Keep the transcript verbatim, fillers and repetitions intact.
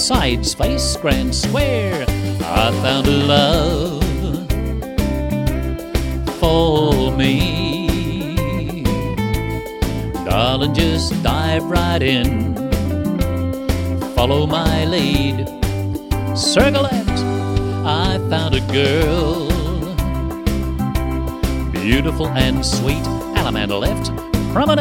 sides, face, grand square. I found a love for me. Darling, just dive right in. Follow my lead. Circle left. I found a girl, beautiful and sweet. Allemande left. Promenade.